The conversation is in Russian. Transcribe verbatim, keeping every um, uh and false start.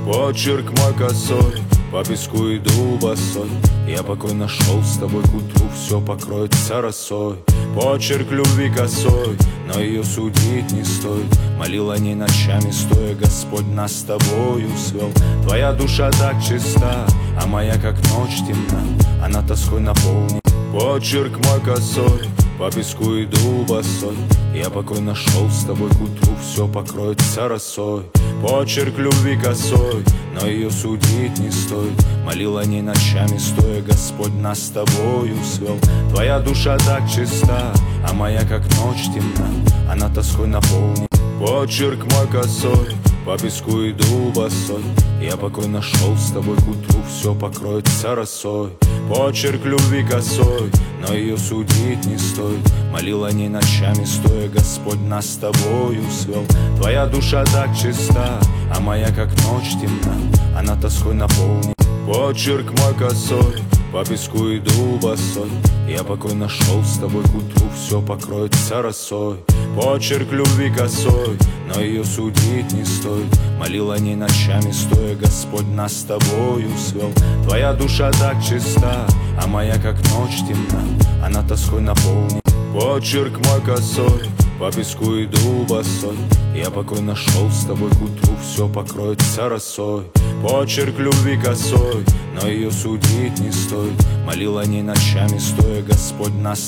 Почерк мой косой, по песку иду босой. Я покой нашел, с тобой к утру все покроется росой. Почерк любви косой, но ее судить не стоит. Молил о ней ночами стоя, Господь нас с тобою свел. Твоя душа так чиста, а моя как ночь темна, она тоской наполнена. Почерк мой косой, по песку иду босой. Я покой нашел, с тобой к утру все покроется росой. Почерк любви косой, но ее судить не стоит. Молил о ней ночами стоя, Господь нас с тобою свел. Твоя душа так чиста, а моя как ночь темна, она тоской наполнена. Почерк мой косой, по песку иду босой. Я покой нашел, с тобой к утру все покроется росой. Почерк любви косой, но ее судить не стоит. Молил о ней ночами стоя, Господь нас с тобою свел. Твоя душа так чиста, а моя как ночь темна, она тоской наполнена. Почерк мой косой, по песку иду босой. Я покой нашел, с тобой к утру все покроется росой. Почерк любви косой, но ее судить не стоит. Молил о ней ночами стоя, Господь нас с тобою свел. Твоя душа так чиста, а моя как ночь темна, она тоской наполнена. Почерк мой косой, по песку иду босой. Я покой нашел, с тобой к утру все покроется росой. Почерк любви косой, но ее судить не стоит. Молил о ней ночами стоя, Господь нас